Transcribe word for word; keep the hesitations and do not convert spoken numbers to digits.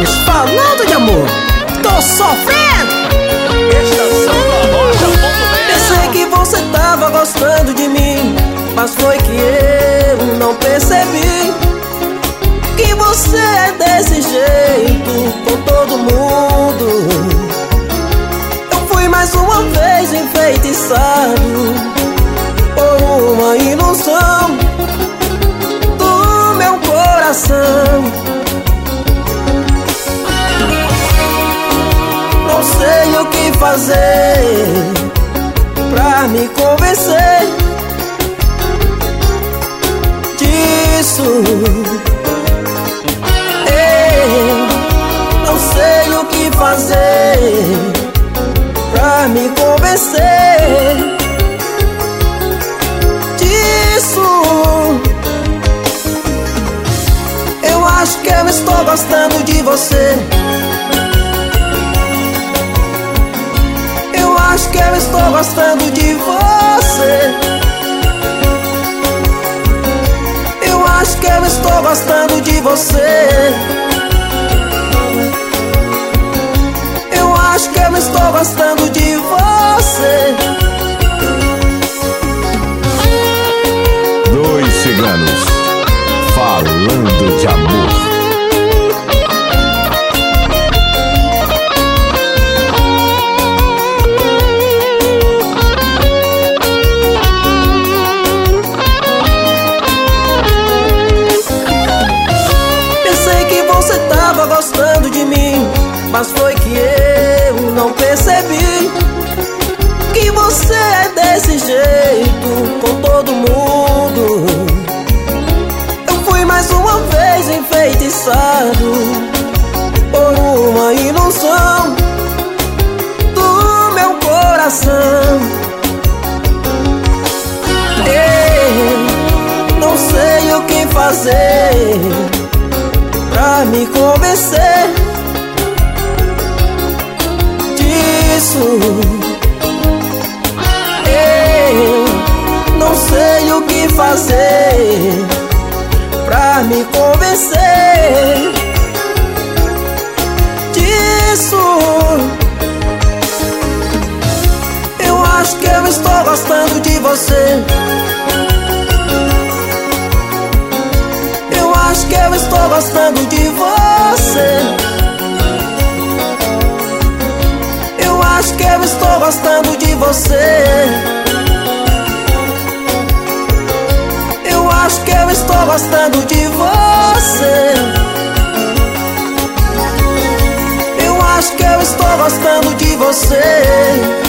ciganos falando de amor. Tô sofrendo. Estação da Loja ponto net. Pensei que você tava gostando de mim, mas foi que eu não percebi que você é desse jeito com todo mundo. Eu fui mais uma vez enfeitiçado por uma ilusão do meu coração. Não sei o que fazer pra me convencer disso. Eu não sei o que fazer pra me convencer disso. Eu acho que eu estou gostando de você. Eu acho que eu estou gostando de você. Eu acho que eu estou gostando de você. Eu acho que eu estou gostando de você. Dois ciganos falando de amor. Gostando de mim, mas foi que eu não percebi que você é desse jeito com todo mundo. Eu fui mais uma vez enfeitiçado por uma ilusão do meu coração. Eu não sei o que fazer pra me convencer disso. Eu não sei o que fazer pra me convencer disso. Eu acho que eu estou gostando de você. Acho que eu estou gostando de você. Eu acho que eu estou gostando de você. Eu acho que eu estou gostando de você. Eu acho que eu estou gostando de você.